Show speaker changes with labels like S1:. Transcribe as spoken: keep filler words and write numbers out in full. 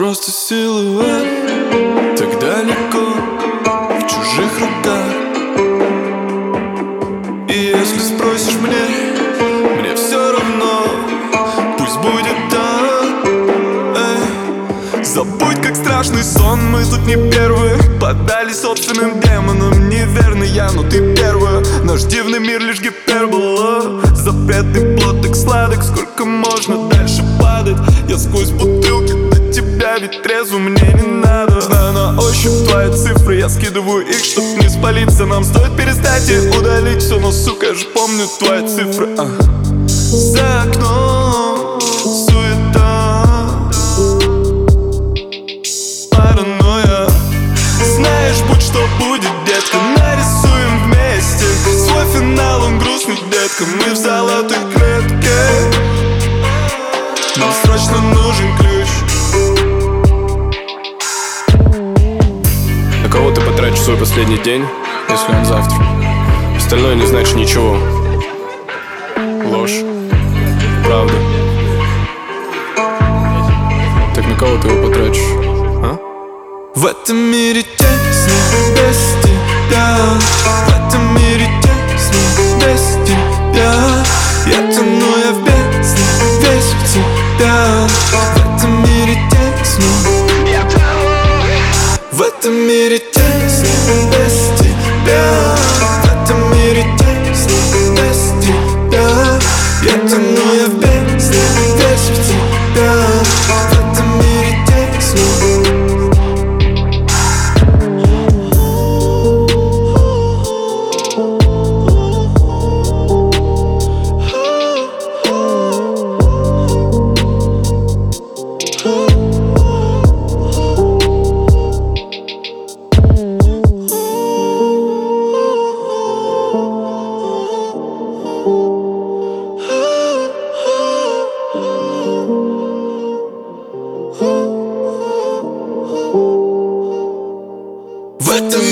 S1: просто силуэт, так далеко в чужих руках. И если спросишь мне, мне все равно, пусть будет так. Эй, забудь, как страшный сон, мы тут не первые. Поддались собственным демонам, неверно я, но ты первая. Наш дивный мир лишь гипербола, запретный плод так сладок. Сколько можно дальше падать? Я сквозь бутылки до тебя, ведь трезвым мне не надо. Знаю на ощупь твои цифры, я скидываю их, чтоб не спалиться. Нам стоит перестать и удалить все, но, сука, я же помню твои цифры. а. За окном суета, паранойя. Знаешь, будь что будет, детка, нарисуем вместе свой финал, он грустный, детка. Мы в золотой клетке, нам срочно нужен ключ.
S2: На кого ты потратишь свой последний день, если он завтра? Остальное не значит ничего. Ложь, правда. Так на кого ты его потратишь, а?
S1: В этом мире тесно без тебя, в этом мире тесно без тебя. Я тону, я в бездне, весь в тебя. В этом мире тесно, в этом мире тесно без тебя. В этом мире тесно без тебя. Я тону, я в бездне, весь в тебя. В этом мире тесно. В этом